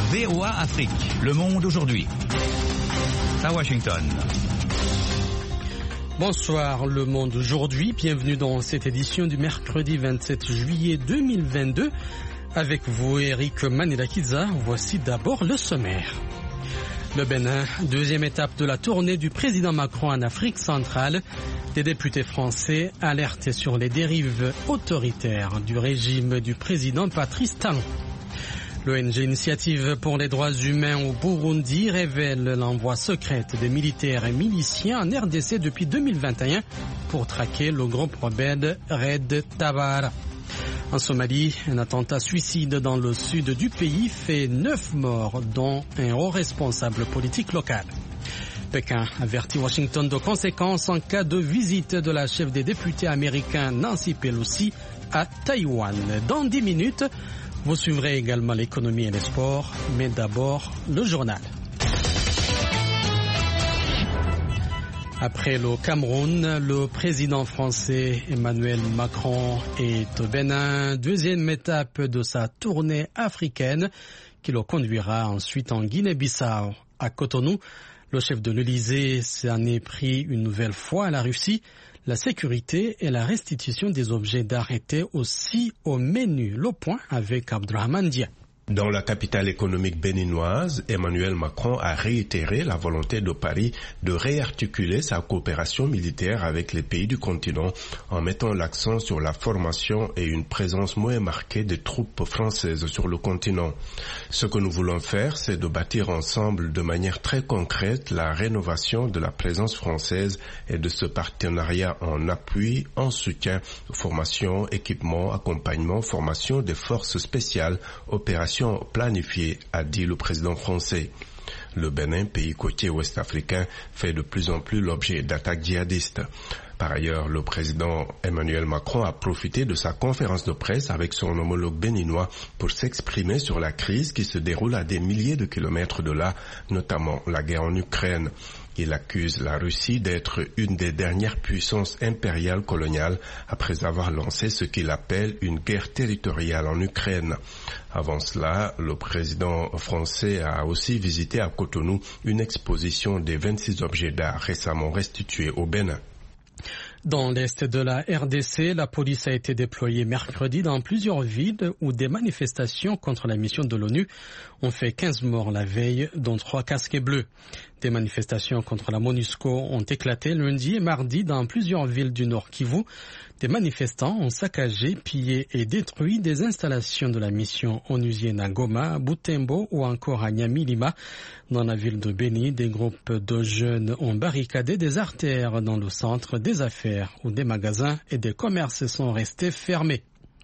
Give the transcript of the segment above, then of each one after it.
VOA Afrique, le monde aujourd'hui. À Washington. Bonsoir le monde aujourd'hui, bienvenue dans cette édition du mercredi 27 juillet 2022. Avec vous Eric Manilakiza, voici d'abord le sommaire. Le Bénin, deuxième étape de la tournée du président Macron en Afrique centrale. Des députés français alertés sur les dérives autoritaires du régime du président Patrice Talon. L'ONG Initiative pour les droits humains au Burundi révèle l'envoi secret des militaires et miliciens en RDC depuis 2021 pour traquer le groupe rebelle Red Tabara. En Somalie, un attentat suicide dans le sud du pays fait 9 morts, dont un haut responsable politique local. Pékin avertit Washington de conséquences en cas de visite de la chef des députés américains Nancy Pelosi à Taïwan. Dans 10 minutes, vous suivrez également l'économie et les sports, mais d'abord le journal. Après le Cameroun, le président français Emmanuel Macron est au Bénin, deuxième étape de sa tournée africaine qui le conduira ensuite en Guinée-Bissau. À Cotonou, le chef de l'Élysée s'en est pris une nouvelle fois à la Russie. La sécurité et la restitution des objets d'art étaient aussi au menu. Le point avec Abdrahman Dia. Dans la capitale économique béninoise, Emmanuel Macron a réitéré la volonté de Paris de réarticuler sa coopération militaire avec les pays du continent en mettant l'accent sur la formation et une présence moins marquée des troupes françaises sur le continent. Ce que nous voulons faire, c'est de bâtir ensemble de manière très concrète la rénovation de la présence française et de ce partenariat en appui, en soutien, formation, équipement, accompagnement, formation des forces spéciales, opérations planifié, a dit le président français. Le Bénin, pays côtier ouest-africain, fait de plus en plus l'objet d'attaques djihadistes. Par ailleurs, le président Emmanuel Macron a profité de sa conférence de presse avec son homologue béninois pour s'exprimer sur la crise qui se déroule à des milliers de kilomètres de là, notamment la guerre en Ukraine. Il accuse la Russie d'être une des dernières puissances impériales coloniales après avoir lancé ce qu'il appelle une guerre territoriale en Ukraine. Avant cela, le président français a aussi visité à Cotonou une exposition des 26 objets d'art récemment restitués au Bénin. Dans l'est de la RDC, la police a été déployée mercredi dans plusieurs villes où des manifestations contre la mission de l'ONU ont fait 15 morts la veille, dont 3 casquets bleus. Des manifestations contre la MONUSCO ont éclaté lundi et mardi dans plusieurs villes du Nord Kivu. Des manifestants ont saccagé, pillé et détruit des installations de la mission onusienne à Goma, à Butembo ou encore à Nyamilima. Dans la ville de Beni, des groupes de jeunes ont barricadé des artères dans le centre des affaires où des magasins et des commerces sont restés fermés.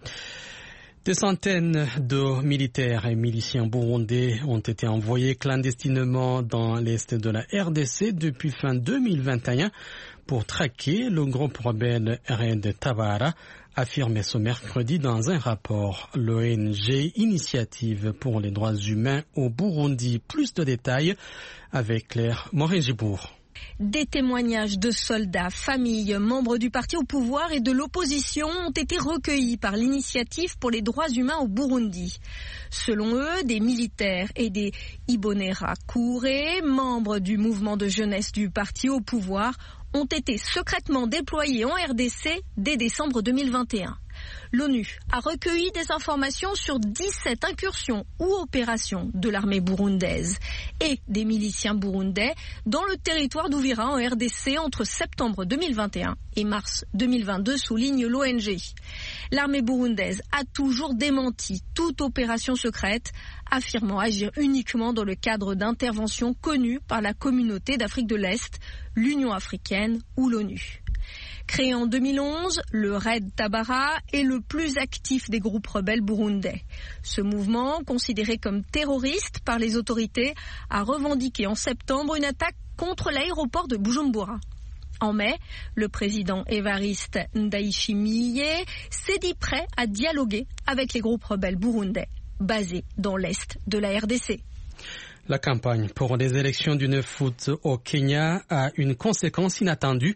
Des centaines de militaires et miliciens burundais ont été envoyés clandestinement dans l'est de la RDC depuis fin 2021 pour traquer le groupe rebelle Red Tabara, affirmé ce mercredi dans un rapport. L'ONG Initiative pour les droits humains au Burundi. Plus de détails avec Claire Morin-Gibourg. Des témoignages de soldats, familles, membres du parti au pouvoir et de l'opposition ont été recueillis par l'Initiative pour les droits humains au Burundi. Selon eux, des militaires et des Imbonerakure, membres du mouvement de jeunesse du parti au pouvoir, ont été secrètement déployés en RDC dès décembre 2021. L'ONU a recueilli des informations sur 17 incursions ou opérations de l'armée burundaise et des miliciens burundais dans le territoire d'Ouvira en RDC entre septembre 2021 et mars 2022, souligne l'ONG. L'armée burundaise a toujours démenti toute opération secrète, affirmant agir uniquement dans le cadre d'interventions connues par la communauté d'Afrique de l'Est, l'Union africaine ou l'ONU. Créé en 2011, le Red Tabara est le plus actif des groupes rebelles burundais. Ce mouvement, considéré comme terroriste par les autorités, a revendiqué en septembre une attaque contre l'aéroport de Bujumbura. En mai, le président Évariste Ndayishimiye s'est dit prêt à dialoguer avec les groupes rebelles burundais basés dans l'est de la RDC. La campagne pour les élections du 9 août au Kenya a une conséquence inattendue.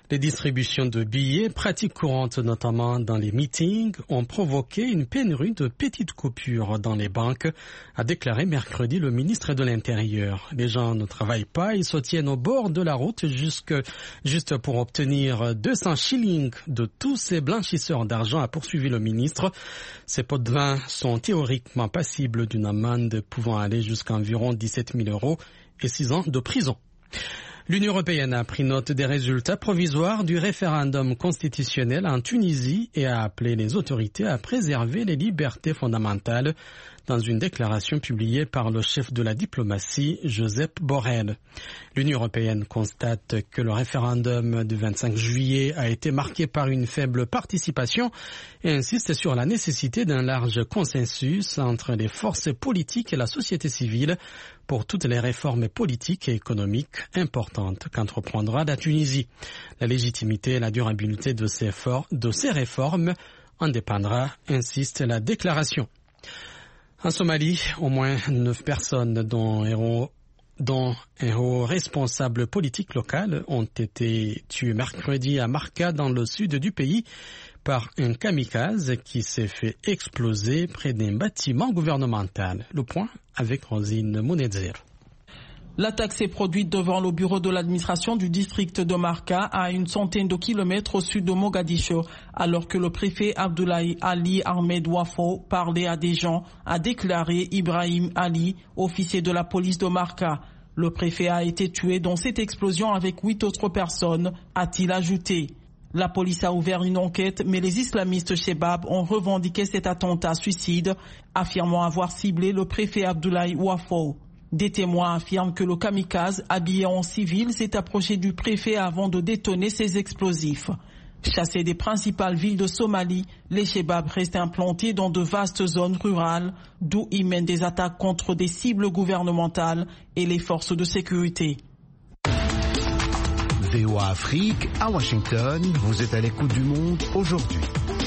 Les distributions de billets, pratiques courantes notamment dans les meetings, ont provoqué une pénurie de petites coupures dans les banques, a déclaré mercredi le ministre de l'Intérieur. Les gens ne travaillent pas, ils se tiennent au bord de la route juste pour obtenir 200 shillings de tous ces blanchisseurs d'argent, a poursuivi le ministre. Ces pots de vin sont théoriquement passibles d'une amende pouvant aller jusqu'à environ 17 000 € et 6 ans de prison. L'Union européenne a pris note des résultats provisoires du référendum constitutionnel en Tunisie et a appelé les autorités à préserver les libertés fondamentales dans une déclaration publiée par le chef de la diplomatie, Josep Borrell. L'Union européenne constate que le référendum du 25 juillet a été marqué par une faible participation et insiste sur la nécessité d'un large consensus entre les forces politiques et la société civile pour toutes les réformes politiques et économiques importantes qu'entreprendra la Tunisie. La légitimité et la durabilité de ces réformes en dépendra, insiste la déclaration. En Somalie, au moins 9 personnes dont un haut responsable politique local ont été tués mercredi à Marca dans le sud du pays par un kamikaze qui s'est fait exploser près d'un bâtiment gouvernemental. Le point avec Rosine Mounedzer. L'attaque s'est produite devant le bureau de l'administration du district de Marca, à une centaine de kilomètres au sud de Mogadiscio, alors que le préfet Abdoulaye Ali Ahmed Wafo parlait à des gens, a déclaré Ibrahim Ali, officier de la police de Marca. Le préfet a été tué dans cette explosion avec 8 autres personnes, a-t-il ajouté. La police a ouvert une enquête, mais les islamistes Shebab ont revendiqué cet attentat suicide, affirmant avoir ciblé le préfet Abdoulaye Wafo. Des témoins affirment que le kamikaze, habillé en civil, s'est approché du préfet avant de détonner ses explosifs. Chassés des principales villes de Somalie, les Shebab restent implantés dans de vastes zones rurales, d'où ils mènent des attaques contre des cibles gouvernementales et les forces de sécurité. VOA Afrique, à Washington, vous êtes à l'écoute du monde aujourd'hui.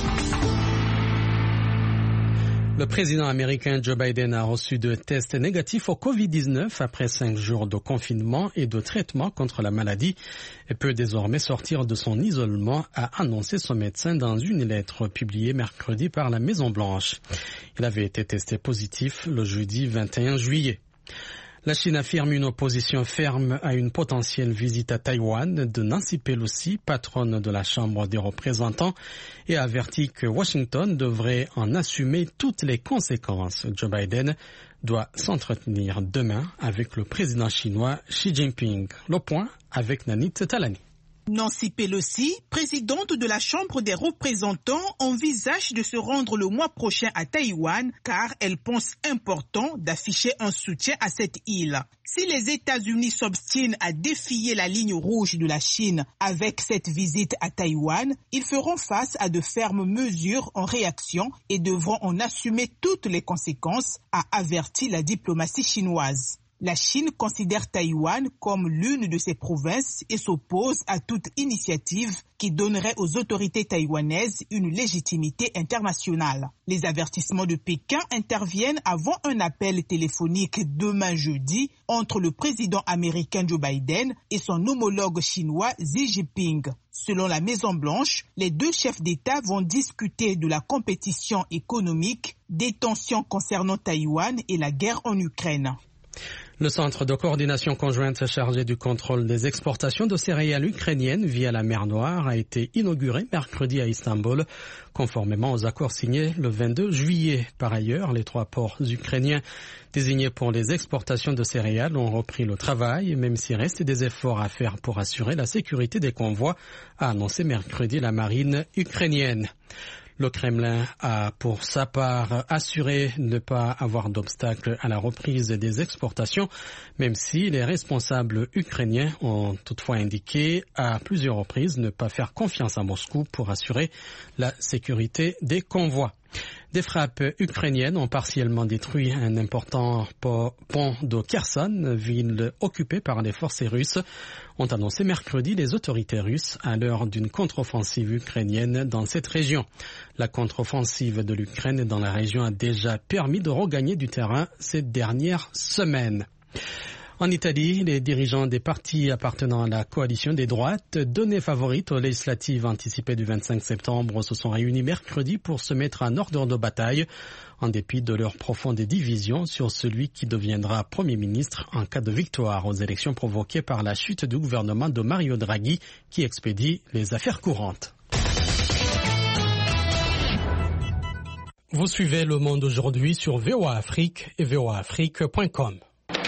Le président américain Joe Biden a reçu 2 tests négatifs au Covid-19 après 5 jours de confinement et de traitement contre la maladie et peut désormais sortir de son isolement, a annoncé son médecin dans une lettre publiée mercredi par la Maison-Blanche. Il avait été testé positif le jeudi 21 juillet. La Chine affirme une opposition ferme à une potentielle visite à Taïwan de Nancy Pelosi, patronne de la Chambre des représentants, et a averti que Washington devrait en assumer toutes les conséquences. Joe Biden doit s'entretenir demain avec le président chinois Xi Jinping. Le point avec Nanit Talani. Nancy Pelosi, présidente de la Chambre des représentants, envisage de se rendre le mois prochain à Taïwan car elle pense important d'afficher un soutien à cette île. Si les États-Unis s'obstinent à défier la ligne rouge de la Chine avec cette visite à Taïwan, ils feront face à de fermes mesures en réaction et devront en assumer toutes les conséquences, a averti la diplomatie chinoise. La Chine considère Taïwan comme l'une de ses provinces et s'oppose à toute initiative qui donnerait aux autorités taïwanaises une légitimité internationale. Les avertissements de Pékin interviennent avant un appel téléphonique demain jeudi entre le président américain Joe Biden et son homologue chinois Xi Jinping. Selon la Maison-Blanche, les 2 chefs d'État vont discuter de la compétition économique, des tensions concernant Taïwan et la guerre en Ukraine. Le centre de coordination conjointe chargé du contrôle des exportations de céréales ukrainiennes via la mer Noire a été inauguré mercredi à Istanbul, conformément aux accords signés le 22 juillet. Par ailleurs, les 3 ports ukrainiens désignés pour les exportations de céréales ont repris le travail, même s'il reste des efforts à faire pour assurer la sécurité des convois, a annoncé mercredi la marine ukrainienne. Le Kremlin a pour sa part assuré ne pas avoir d'obstacle à la reprise des exportations, même si les responsables ukrainiens ont toutefois indiqué à plusieurs reprises ne pas faire confiance à Moscou pour assurer la sécurité des convois. Des frappes ukrainiennes ont partiellement détruit un important pont de Kherson, ville occupée par les forces russes, ont annoncé mercredi les autorités russes à l'heure d'une contre-offensive ukrainienne dans cette région. La contre-offensive de l'Ukraine dans la région a déjà permis de regagner du terrain ces dernières semaines. En Italie, les dirigeants des partis appartenant à la coalition des droites, donnés favorites aux législatives anticipées du 25 septembre, se sont réunis mercredi pour se mettre en ordre de bataille, en dépit de leur profonde division sur celui qui deviendra Premier ministre en cas de victoire aux élections provoquées par la chute du gouvernement de Mario Draghi, qui expédie les affaires courantes. Vous suivez Le Monde aujourd'hui sur VOA Afrique et voaafrique.com.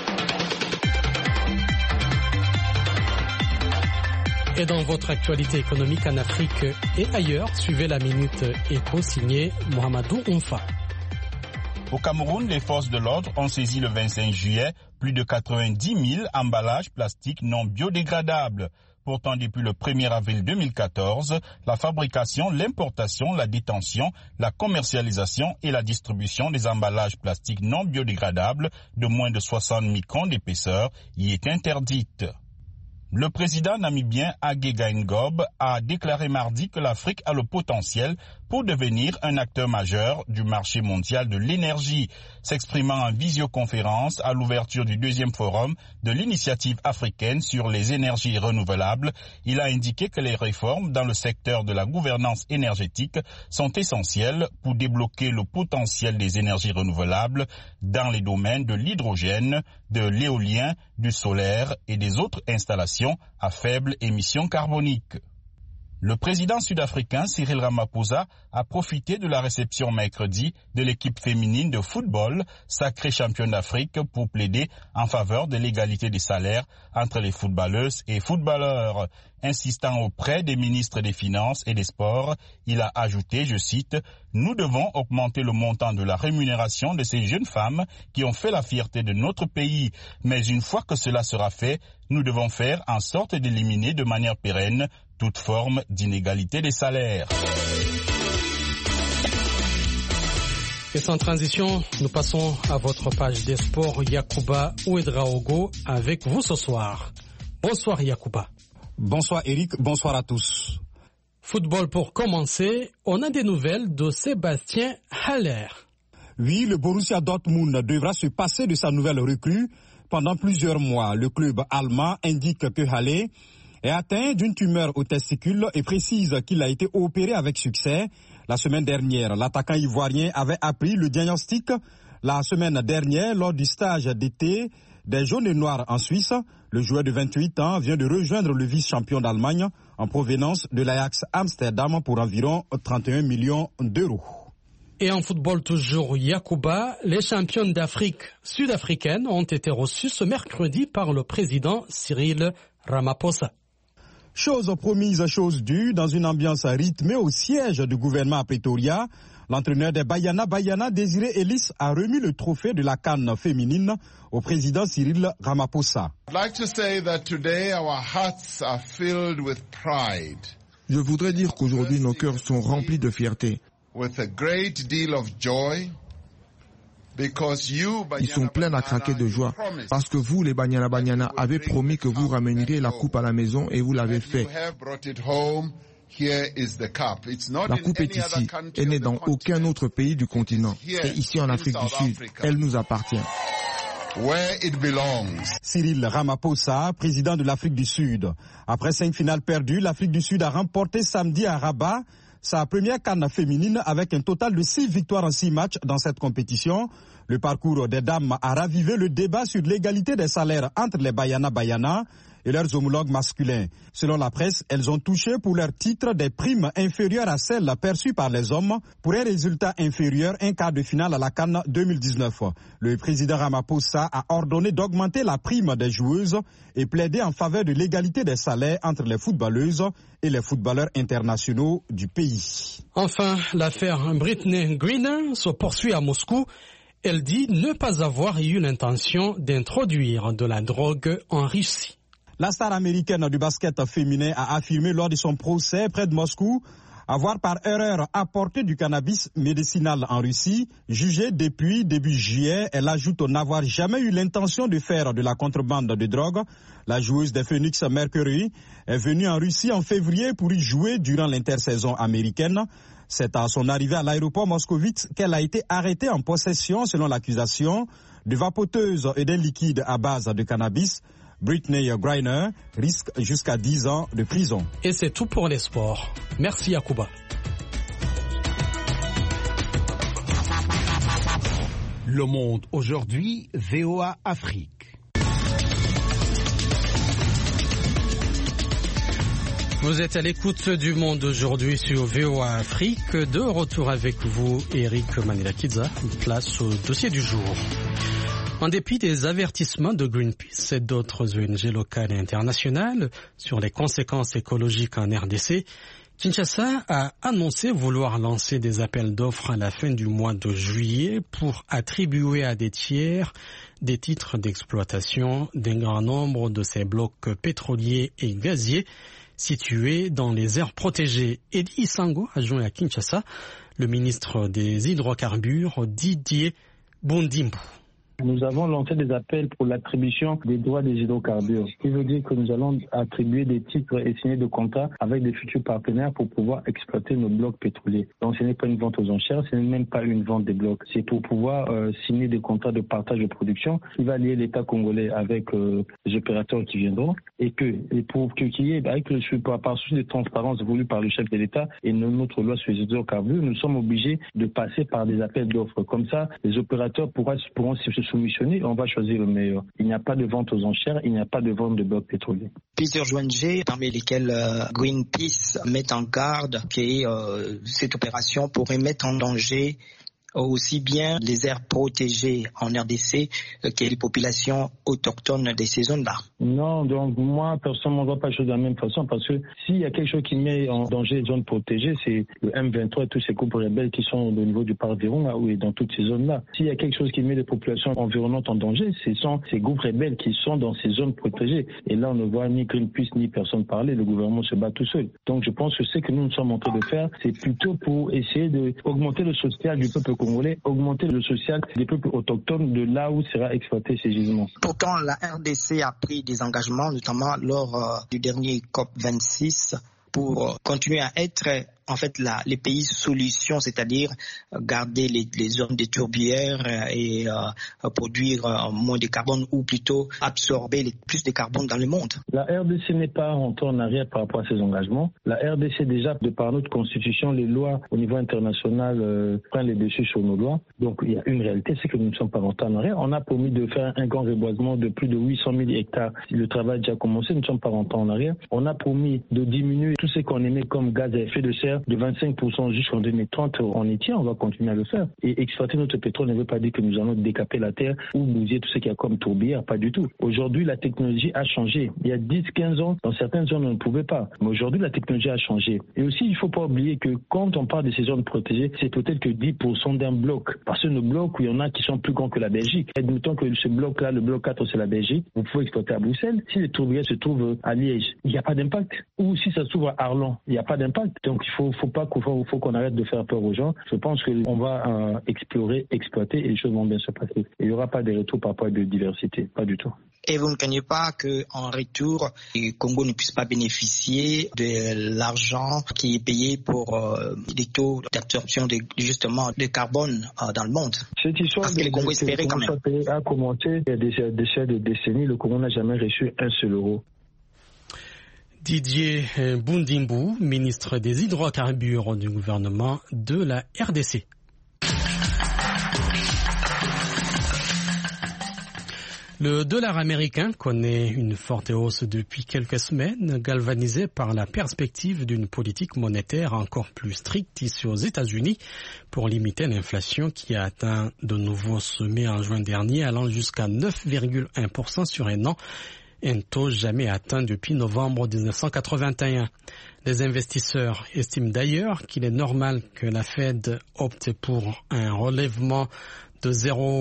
Et dans votre actualité économique en Afrique et ailleurs, suivez la Minute Éco signée Mohamedou Oumfa. Au Cameroun, les forces de l'ordre ont saisi le 25 juillet plus de 90 000 emballages plastiques non biodégradables. Pourtant, depuis le 1er avril 2014, la fabrication, l'importation, la détention, la commercialisation et la distribution des emballages plastiques non biodégradables de moins de 60 microns d'épaisseur y est interdite. Le président namibien Hage Geingob a déclaré mardi que l'Afrique a le potentiel pour devenir un acteur majeur du marché mondial de l'énergie. S'exprimant en visioconférence à l'ouverture du 2e forum de l'initiative africaine sur les énergies renouvelables, il a indiqué que les réformes dans le secteur de la gouvernance énergétique sont essentielles pour débloquer le potentiel des énergies renouvelables dans les domaines de l'hydrogène, de l'éolien, du solaire et des autres installations à faible émission carbonique. Le président sud-africain Cyril Ramaphosa a profité de la réception mercredi de l'équipe féminine de football, sacrée championne d'Afrique, pour plaider en faveur de l'égalité des salaires entre les footballeuses et footballeurs. Insistant auprès des ministres des Finances et des Sports, il a ajouté, je cite, « Nous devons augmenter le montant de la rémunération de ces jeunes femmes qui ont fait la fierté de notre pays. Mais une fois que cela sera fait, nous devons faire en sorte d'éliminer de manière pérenne toute forme d'inégalité des salaires. » Et sans transition, nous passons à votre page des sports. Yacouba Ouedraogo avec vous ce soir. Bonsoir Yacouba. Bonsoir Eric, bonsoir à tous. Football pour commencer, on a des nouvelles de Sébastien Haller. Oui, le Borussia Dortmund devra se passer de sa nouvelle recrue pendant plusieurs mois. Le club allemand indique que Haller est atteint d'une tumeur aux testicules et précise qu'il a été opéré avec succès. La semaine dernière, l'attaquant ivoirien avait appris le diagnostic la semaine dernière lors du stage d'été des jaunes et noirs en Suisse. Le joueur de 28 ans vient de rejoindre le vice-champion d'Allemagne en provenance de l'Ajax Amsterdam pour environ 31 millions d'euros. Et en football toujours, Yacouba, les championnes d'Afrique sud-africaines ont été reçues ce mercredi par le président Cyril Ramaphosa. Chose promise, chose due, dans une ambiance rythmée au siège du gouvernement à Pretoria, l'entraîneur des Banyana, Désiré Ellis, a remis le trophée de la CAN féminine au président Cyril Ramaphosa. Je voudrais dire qu'aujourd'hui nos cœurs sont remplis de fierté. Ils sont pleins à craquer de joie parce que vous, les Banyana, avez promis que vous ramèneriez la coupe à la maison et vous l'avez fait. La coupe est ici. Elle n'est dans aucun autre pays du continent. C'est ici en Afrique du Sud. Elle nous appartient. Cyril Ramaphosa, président de l'Afrique du Sud. Après 5 finales perdues, l'Afrique du Sud a remporté samedi à Rabat sa première CAN féminine avec un total de 6 victoires en 6 matchs dans cette compétition. Le parcours des dames a ravivé le débat sur l'égalité des salaires entre les Banyana et leurs homologues masculins. Selon la presse, elles ont touché pour leur titre des primes inférieures à celles perçues par les hommes pour un résultat inférieur, un quart de finale à la CAN 2019. Le président Ramaphosa a ordonné d'augmenter la prime des joueuses et plaidé en faveur de l'égalité des salaires entre les footballeuses et les footballeurs internationaux du pays. Enfin, l'affaire Britney Griner se poursuit à Moscou. Elle dit ne pas avoir eu l'intention d'introduire de la drogue en Russie. La star américaine du basket féminin a affirmé lors de son procès près de Moscou avoir par erreur apporté du cannabis médicinal en Russie. Jugée depuis début juillet, elle ajoute n'avoir jamais eu l'intention de faire de la contrebande de drogue. La joueuse des Phoenix Mercury est venue en Russie en février pour y jouer durant l'intersaison américaine. C'est à son arrivée à l'aéroport moscovite qu'elle a été arrêtée en possession, selon l'accusation, de vapoteuses et d'un liquide à base de cannabis, Brittney Griner risque jusqu'à 10 ans de prison. Et c'est tout pour les sports. Merci Yacouba. Le Monde aujourd'hui, VOA Afrique. Vous êtes à l'écoute du Monde aujourd'hui sur VOA Afrique. De retour avec vous, Eric Manilakidza. Place au dossier du jour. En dépit des avertissements de Greenpeace et d'autres ONG locales et internationales sur les conséquences écologiques en RDC, Kinshasa a annoncé vouloir lancer des appels d'offres à la fin du mois de juillet pour attribuer à des tiers des titres d'exploitation d'un grand nombre de ces blocs pétroliers et gaziers situés dans les aires protégées. Eddie Isango a joint à Kinshasa le ministre des Hydrocarbures Didier Bundimbu. Nous avons lancé des appels pour l'attribution des droits des hydrocarbures, ce qui veut dire que nous allons attribuer des titres et signer des contrats avec des futurs partenaires pour pouvoir exploiter nos blocs pétroliers. Donc ce n'est pas une vente aux enchères, ce n'est même pas une vente des blocs. C'est pour pouvoir signer des contrats de partage de production qui va lier l'État congolais avec les opérateurs qui viendront et pour qu'il y ait, avec par souci de transparence voulu par le chef de l'État et notre loi sur les hydrocarbures, nous sommes obligés de passer par des appels d'offres. Comme ça, les opérateurs pourront se soumissionner, on va choisir le meilleur. Il n'y a pas de vente aux enchères, il n'y a pas de vente de blocs pétroliers. Plusieurs ONG, parmi lesquelles Greenpeace, met en garde que cette opération pourrait mettre en danger aussi bien les aires protégées en RDC que les populations autochtones de ces zones-là. Non, donc moi, personnellement, on ne voit pas les choses de la même façon parce que s'il y a quelque chose qui met en danger les zones protégées, c'est le M23 et tous ces groupes rebelles qui sont au niveau du parc Virunga et dans toutes ces zones-là. S'il y a quelque chose qui met les populations environnantes en danger, ce sont ces groupes rebelles qui sont dans ces zones protégées. Et là, on ne voit ni Greenpeace ni personne parler, le gouvernement se bat tout seul. Donc je pense que ce que nous sommes en train de faire, c'est plutôt pour essayer d'augmenter le social du peuple congolais, augmenter le social des peuples autochtones de là où sera exploité ces gisements. Pourtant, la RDC a pris des engagements, notamment lors du dernier COP26, pour continuer à être en fait les pays solutions, c'est-à-dire garder les zones de tourbières et produire moins de carbone ou plutôt absorber plus de carbone dans le monde. La RDC n'est pas rentrée en arrière par rapport à ces engagements. La RDC déjà, de par notre constitution, les lois au niveau international prennent les dessus sur nos lois. Donc il y a une réalité, c'est que nous ne sommes pas rentrés en arrière. On a promis de faire un grand reboisement de plus de 800 000 hectares. Le travail a déjà commencé, nous ne sommes pas rentrés en arrière. On a promis de diminuer tout ce qu'on émet comme gaz à effet de serre de 25% jusqu'en 2030, on y tient, on va continuer à le faire. Et exploiter notre pétrole ne veut pas dire que nous allons décaper la terre ou bousiller tout ce qu'il y a comme tourbière, pas du tout. Aujourd'hui, la technologie a changé. Il y a 10-15 ans, dans certaines zones, on ne pouvait pas. Mais aujourd'hui, la technologie a changé. Et aussi, il ne faut pas oublier que quand on parle de ces zones protégées, c'est peut-être que 10% d'un bloc. Parce que nos blocs, il y en a qui sont plus grands que la Belgique. Admettons que ce bloc-là, le bloc 4, c'est la Belgique. Vous pouvez exploiter à Bruxelles. Si les tourbières se trouvent à Liège, il n'y a pas d'impact. Ou si ça se trouve à Arlon, il n'y a pas d'impact. Donc, il faut qu'on arrête de faire peur aux gens. Je pense qu'on va explorer, exploiter et les choses vont bien se passer. Il n'y aura pas de retour par rapport à la biodiversité, pas du tout. Et vous ne craignez pas qu'en retour, le Congo ne puisse pas bénéficier de l'argent qui est payé pour les taux d'absorption de carbone dans le monde? Cette histoire parce que le Congo espérait quand même. A commencé il y a des décennies, le Congo n'a jamais reçu un seul euro. Didier Bundimbu, ministre des Hydrocarbures du gouvernement de la RDC. Le dollar américain connaît une forte hausse depuis quelques semaines, galvanisé par la perspective d'une politique monétaire encore plus stricte ici aux États-Unis pour limiter l'inflation qui a atteint de nouveaux sommets en juin dernier, allant jusqu'à 9,1% sur un an. Un taux jamais atteint depuis novembre 1981. Les investisseurs estiment d'ailleurs qu'il est normal que la Fed opte pour un relèvement de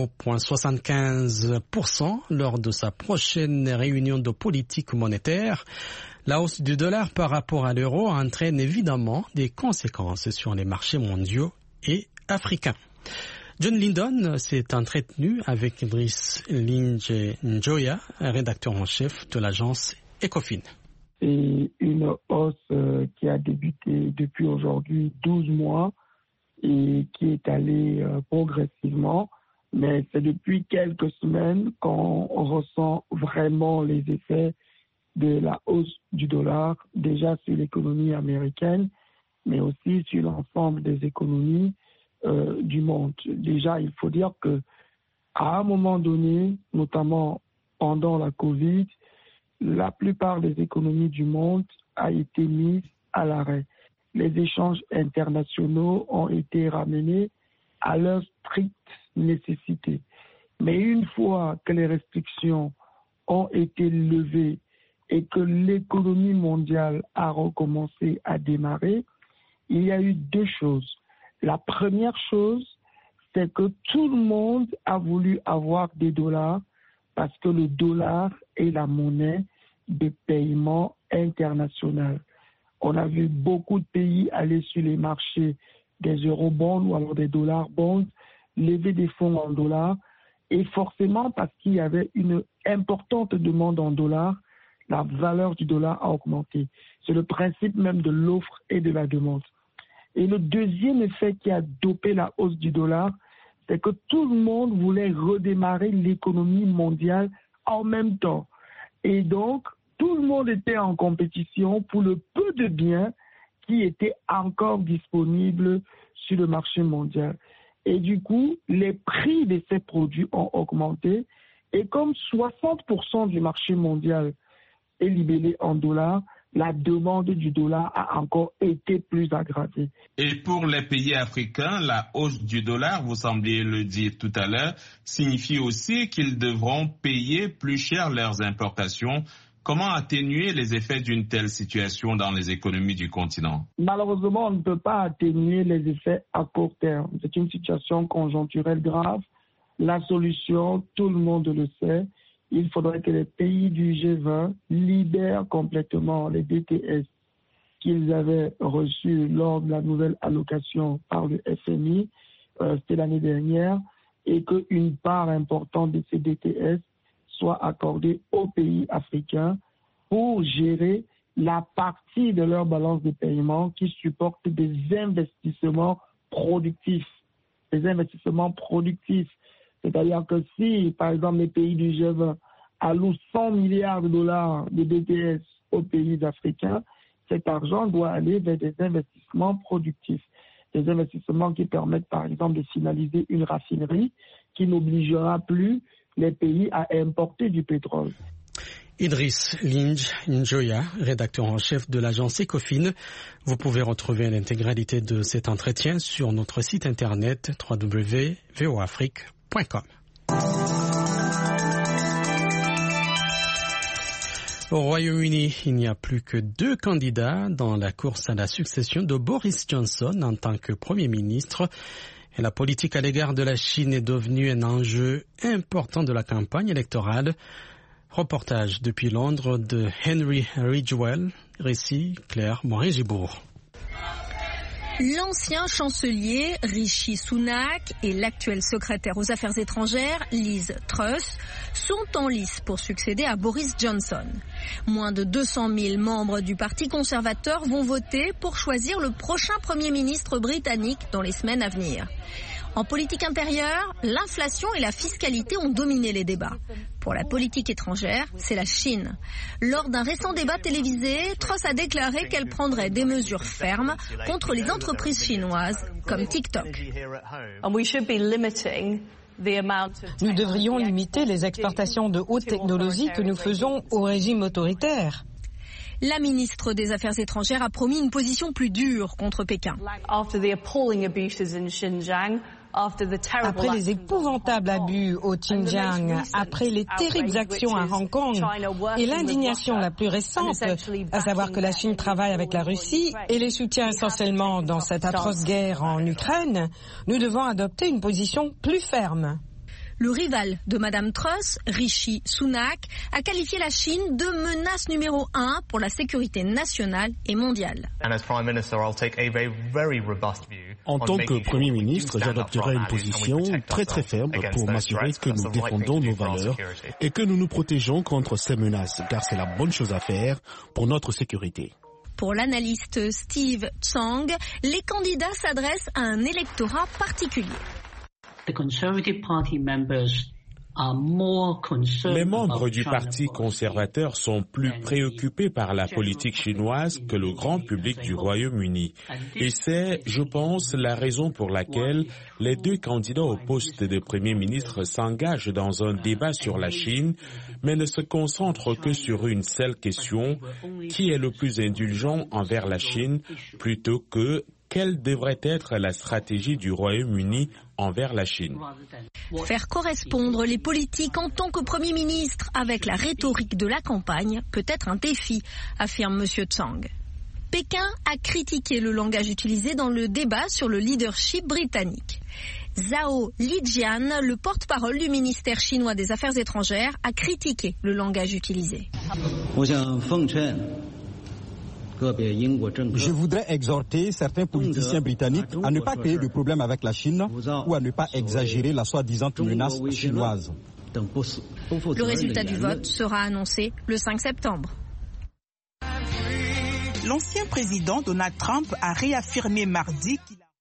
0,75% lors de sa prochaine réunion de politique monétaire. La hausse du dollar par rapport à l'euro entraîne évidemment des conséquences sur les marchés mondiaux et africains. John Lindon s'est entretenu avec Brice Linje-Njoya, rédacteur en chef de l'agence Ecofin. C'est une hausse qui a débuté depuis aujourd'hui 12 mois et qui est allée progressivement Mais c'est depuis quelques semaines qu'on ressent vraiment les effets de la hausse du dollar, déjà sur l'économie américaine, mais aussi sur l'ensemble des économies du monde. Déjà, il faut dire que à un moment donné, notamment pendant la Covid, la plupart des économies du monde a été mise à l'arrêt. Les échanges internationaux ont été ramenés à leur stricte nécessité. Mais une fois que les restrictions ont été levées et que l'économie mondiale a recommencé à démarrer, il y a eu deux choses. La première chose, c'est que tout le monde a voulu avoir des dollars parce que le dollar est la monnaie de paiement international. On a vu beaucoup de pays aller sur les marchés des eurobonds ou alors des dollars bonds, lever des fonds en dollars, et forcément parce qu'il y avait une importante demande en dollars, la valeur du dollar a augmenté. C'est le principe même de l'offre et de la demande. Et le deuxième effet qui a dopé la hausse du dollar, c'est que tout le monde voulait redémarrer l'économie mondiale en même temps. Et donc, tout le monde était en compétition pour le peu de biens qui étaient encore disponibles sur le marché mondial. Et du coup, les prix de ces produits ont augmenté. Et comme 60% du marché mondial est libellé en dollars, la demande du dollar a encore été plus aggravée. Et pour les pays africains, la hausse du dollar, vous sembliez le dire tout à l'heure, signifie aussi qu'ils devront payer plus cher leurs importations. Comment atténuer les effets d'une telle situation dans les économies du continent? Malheureusement, on ne peut pas atténuer les effets à court terme. C'est une situation conjoncturelle grave. La solution, tout le monde le sait, il faudrait que les pays du G20 libèrent complètement les DTS qu'ils avaient reçus lors de la nouvelle allocation par le FMI, c'était l'année dernière, et qu'une part importante de ces DTS soit accordée aux pays africains pour gérer la partie de leur balance de paiement qui supporte des investissements productifs. Des investissements productifs. C'est-à-dire que si, par exemple, les pays du G20 allouent 100 milliards de dollars de DTS aux pays africains, cet argent doit aller vers des investissements productifs. Des investissements qui permettent, par exemple, de finaliser une raffinerie qui n'obligera plus les pays à importer du pétrole. Idriss Njoya, rédacteur en chef de l'agence Ecofin. Vous pouvez retrouver l'intégralité de cet entretien sur notre site internet www.voafrique.com. Au Royaume-Uni, il n'y a plus que 2 candidats dans la course à la succession de Boris Johnson en tant que Premier ministre. Et la politique à l'égard de la Chine est devenue un enjeu important de la campagne électorale. Reportage depuis Londres de Henry Ridgwell, récit Claire Morin-Gibourg. L'ancien chancelier Rishi Sunak et l'actuel secrétaire aux affaires étrangères Liz Truss sont en lice pour succéder à Boris Johnson. Moins de 200 000 membres du Parti conservateur vont voter pour choisir le prochain Premier ministre britannique dans les semaines à venir. En politique intérieure, l'inflation et la fiscalité ont dominé les débats. Pour la politique étrangère, c'est la Chine. Lors d'un récent débat télévisé, Truss a déclaré qu'elle prendrait des mesures fermes contre les entreprises chinoises comme TikTok. Nous devrions limiter les exportations de haute technologie que nous faisons au régime autoritaire. La ministre des Affaires étrangères a promis une position plus dure contre Pékin. Après les épouvantables abus au Xinjiang, après les terribles actions à Hong Kong et l'indignation la plus récente, à savoir que la Chine travaille avec la Russie et les soutient essentiellement dans cette atroce guerre en Ukraine, nous devons adopter une position plus ferme. Le rival de Madame Truss, Rishi Sunak, a qualifié la Chine de menace numéro 1 pour la sécurité nationale et mondiale. En tant que Premier ministre, j'adopterai une position très ferme pour m'assurer que nous défendons nos valeurs et que nous nous protégeons contre ces menaces, car c'est la bonne chose à faire pour notre sécurité. Pour l'analyste Steve Tsang, les candidats s'adressent à un électorat particulier. Les membres du Parti conservateur sont plus préoccupés par la politique chinoise que le grand public du Royaume-Uni. Et c'est, je pense, la raison pour laquelle les deux candidats au poste de Premier ministre s'engagent dans un débat sur la Chine, mais ne se concentrent que sur une seule question, qui est le plus indulgent envers la Chine, plutôt que quelle devrait être la stratégie du Royaume-Uni envers la Chine. Faire correspondre les politiques en tant que Premier ministre avec la rhétorique de la campagne peut être un défi, affirme M. Tsang. Pékin a critiqué le langage utilisé dans le débat sur le leadership britannique. Zhao Lijian, le porte-parole du ministère chinois des Affaires étrangères, a critiqué le langage utilisé. Je voudrais exhorter certains politiciens britanniques à ne pas créer de problème avec la Chine ou à ne pas exagérer la soi-disant menace chinoise. Le résultat du vote sera annoncé le 5 septembre. L'ancien président Donald Trump a réaffirmé mardi qu'il a...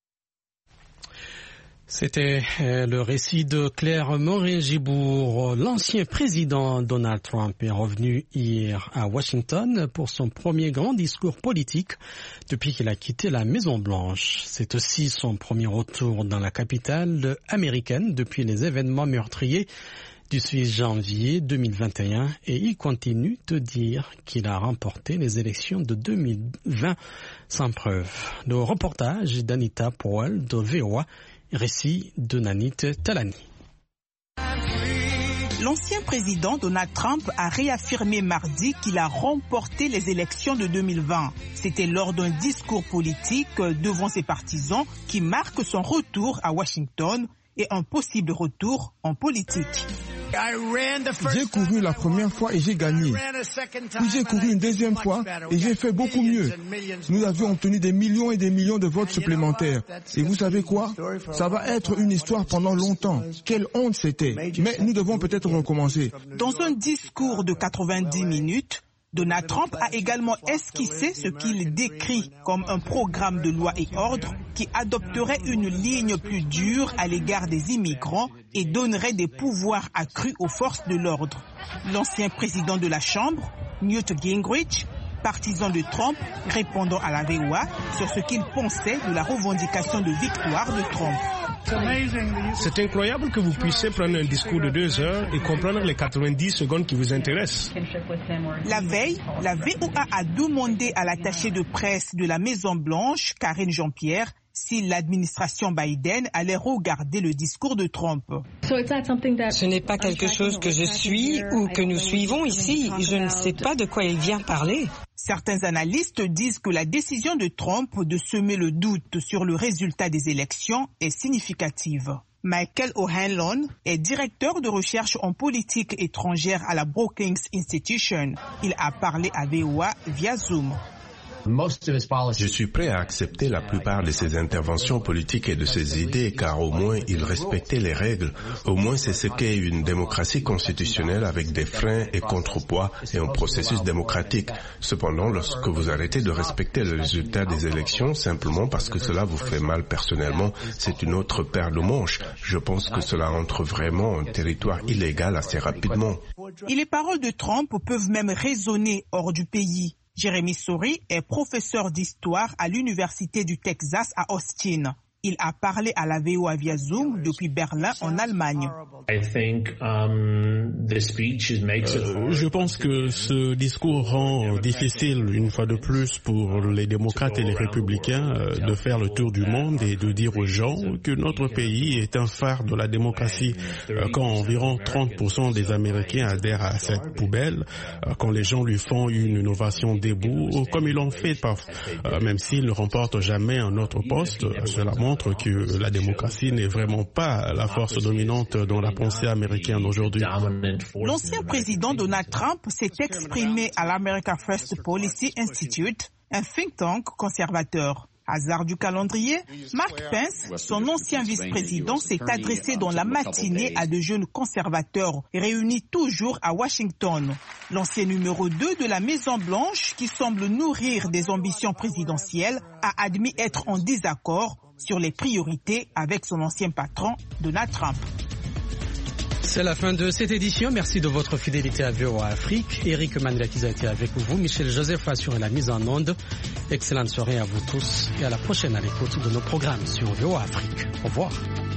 C'était le récit de Claire Morin-Gibour. L'ancien président Donald Trump est revenu hier à Washington pour son premier grand discours politique depuis qu'il a quitté la Maison-Blanche. C'est aussi son premier retour dans la capitale américaine depuis les événements meurtriers du 6 janvier 2021 et il continue de dire qu'il a remporté les élections de 2020 sans preuve. Le reportage d'Anita Powell de VOA. Récit de Nanit Talani. L'ancien président Donald Trump a réaffirmé mardi qu'il a remporté les élections de 2020. C'était lors d'un discours politique devant ses partisans qui marque son retour à Washington et un possible retour en politique. J'ai couru la première fois et j'ai gagné. Puis j'ai couru une deuxième fois et j'ai fait beaucoup mieux. Nous avions obtenu des millions et des millions de votes supplémentaires. Et vous savez quoi? Ça va être une histoire pendant longtemps. Quelle honte c'était. Mais nous devons peut-être recommencer. Dans un discours de 90 minutes, Donald Trump a également esquissé ce qu'il décrit comme un programme de loi et ordre qui adopterait une ligne plus dure à l'égard des immigrants et donnerait des pouvoirs accrus aux forces de l'ordre. L'ancien président de la Chambre, Newt Gingrich, partisan de Trump, répondant à la VOA sur ce qu'il pensait de la revendication de victoire de Trump. C'est incroyable que vous puissiez prendre un discours de 2 heures et comprendre les 90 secondes qui vous intéressent. La veille, la VOA a demandé à l'attachée de presse de la Maison-Blanche, Karine Jean-Pierre, si l'administration Biden allait regarder le discours de Trump. Ce n'est pas quelque chose que je suis ou que nous suivons ici. Je ne sais pas de quoi il vient parler. Certains analystes disent que la décision de Trump de semer le doute sur le résultat des élections est significative. Michael O'Hanlon est directeur de recherche en politique étrangère à la Brookings Institution. Il a parlé à VOA via Zoom. Je suis prêt à accepter la plupart de ses interventions politiques et de ses idées, car au moins il respectait les règles. Au moins c'est ce qu'est une démocratie constitutionnelle avec des freins et contrepoids et un processus démocratique. Cependant, lorsque vous arrêtez de respecter le résultat des élections simplement parce que cela vous fait mal personnellement, c'est une autre paire de manches. Je pense que cela entre vraiment en territoire illégal assez rapidement. Et les paroles de Trump peuvent même résonner hors du pays. Jeremy Sori est professeur d'histoire à l'Université du Texas à Austin. Il a parlé à la VOA via Zoom depuis Berlin en Allemagne. Je pense que ce discours rend difficile une fois de plus pour les démocrates et les républicains de faire le tour du monde et de dire aux gens que notre pays est un phare de la démocratie. Quand environ 30% des Américains adhèrent à cette poubelle, quand les gens lui font une ovation debout, comme ils l'ont fait, même s'ils ne remportent jamais un autre poste, cela montre que la démocratie n'est vraiment pas la force dominante dans la pensée américaine aujourd'hui. L'ancien président Donald Trump s'est exprimé à l'America First Policy Institute, un think tank conservateur. Hasard du calendrier, Mark Pence, son ancien vice-président, s'est adressé dans la matinée à de jeunes conservateurs réunis toujours à Washington. L'ancien numéro 2 de la Maison-Blanche, qui semble nourrir des ambitions présidentielles, a admis être en désaccord sur les priorités avec son ancien patron, Donald Trump. C'est la fin de cette édition. Merci de votre fidélité à VOA Afrique. Eric Mandrakiz a été avec vous. Michel Joseph a assuré la mise en onde. Excellente soirée à vous tous et à la prochaine à l'écoute de nos programmes sur VOA Afrique. Au revoir.